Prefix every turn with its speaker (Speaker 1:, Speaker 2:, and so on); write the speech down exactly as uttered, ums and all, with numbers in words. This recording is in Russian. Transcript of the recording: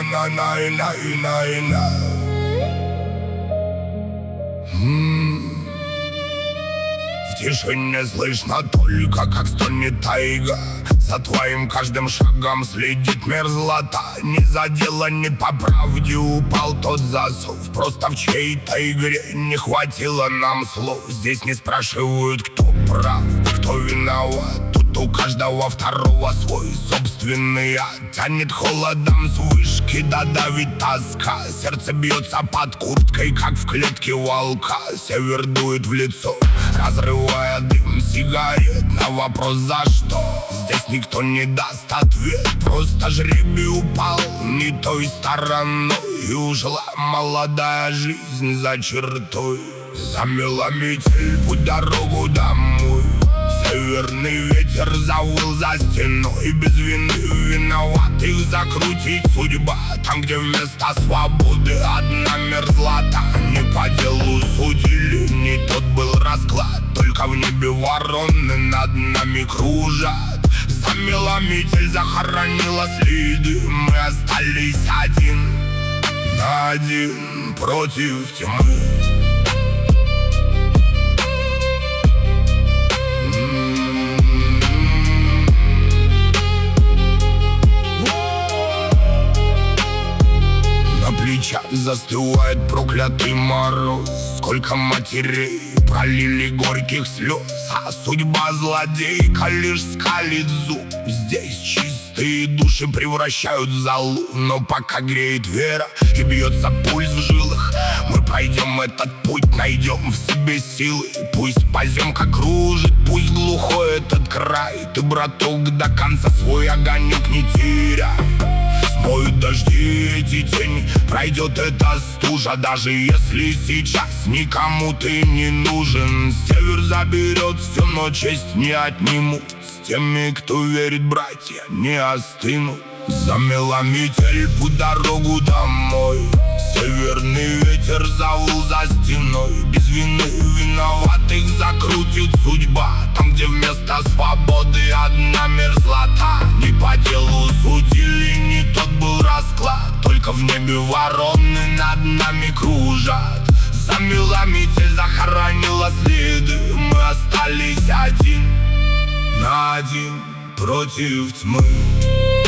Speaker 1: на на на на на В тишине слышно только, как стонет тайга. За твоим каждым шагом следит мерзлота. Не за дело, не по правде упал тот засов. Просто в чьей-то игре не хватило нам слов. Здесь не спрашивают, кто прав, кто виноват. Тут у каждого второго свой собственный ад. Тянет холодом с вышки, да давит тоска. Сердце бьется под курткой, как в клетке волка. Север дует в лицо, разрывая дым сигарет. На вопрос за что здесь никто не даст ответ. Просто жребий упал не той стороной, и ушла молодая жизнь за чертой. Замела метель путь дорогу домой. Северный ветер завыл за стеной. Без вины виноватых закрутить судьба. Там, где вместо свободы одна мерзлота. Не по делу судили, не тот был расклад. Только в небе вороны над нами кружат. Замела метель, захоронила следы. Мы остались один на один против тьмы. На плечах застывает проклятый мороз. Сколько матерей пролили горьких слез, а судьба злодейка лишь скалит зуб. Здесь чистые души превращают в золу. Но пока греет вера и бьется пульс в жилах, мы пройдем этот путь, найдем в себе силы. Пусть поземка кружит, пусть глухой этот край. Ты, браток, до конца свой огонек не теряй. Смоют дожди эти тени, пройдет эта стужа. Даже если сейчас никому ты не нужен. Север заберет все, но честь не отнимут. С теми, кто верит, братья не остынут. Замела метель путь дорогу домой. Северный ветер завыл за стеной. Без вины виноватых закрутит судьба. Там, где вместо свободы одна мерзлота. Не по делу судили, не тот был расклад. Только в небе вороны над нами кружат. Замела метель, захоронила следы. Мы остались один на один против тьмы.